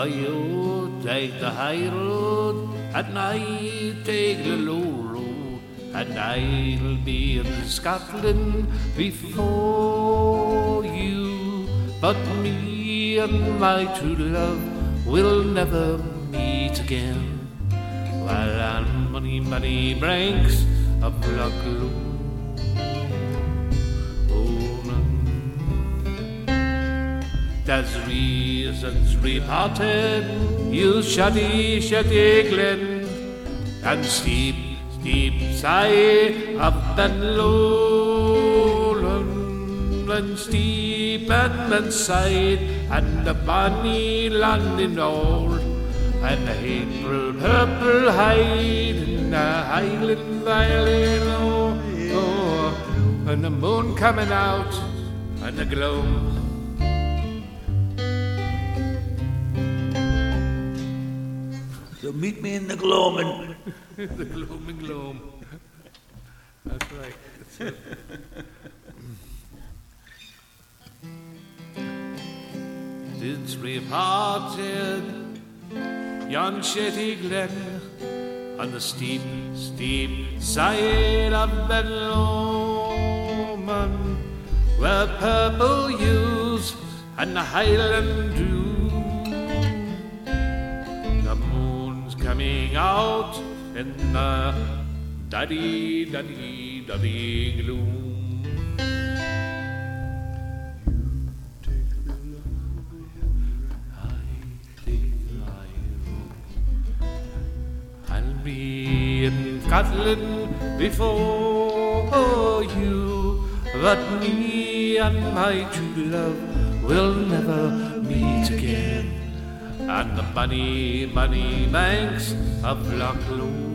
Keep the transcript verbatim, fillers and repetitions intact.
For you take the high road, and I take the low road, and I'll be in Scotland before you. But me and my true love will never meet again, while on many, many banks of Loch Lomond. There's reasons reported, you shuddy, shuddy glen, and steep, steep side of Ben Lowland, and steep and then side, and the bonny landing old, and the April purple hide in the Highland Valley, oh, oh, and the moon coming out, and the gloam. So meet me in the gloaming. The gloaming gloam. That's right. That's it. It's reported yon Shetty Glen on the steep, steep side of Ben Lomond, where purple hues and the Highland dew, coming out in the daddy, daddy, daddy gloom. You take the long way, I take the high road. I'll be in Scotland before you, but me and my true love will never meet again on the bunny, bunny banks of Loch Lomond.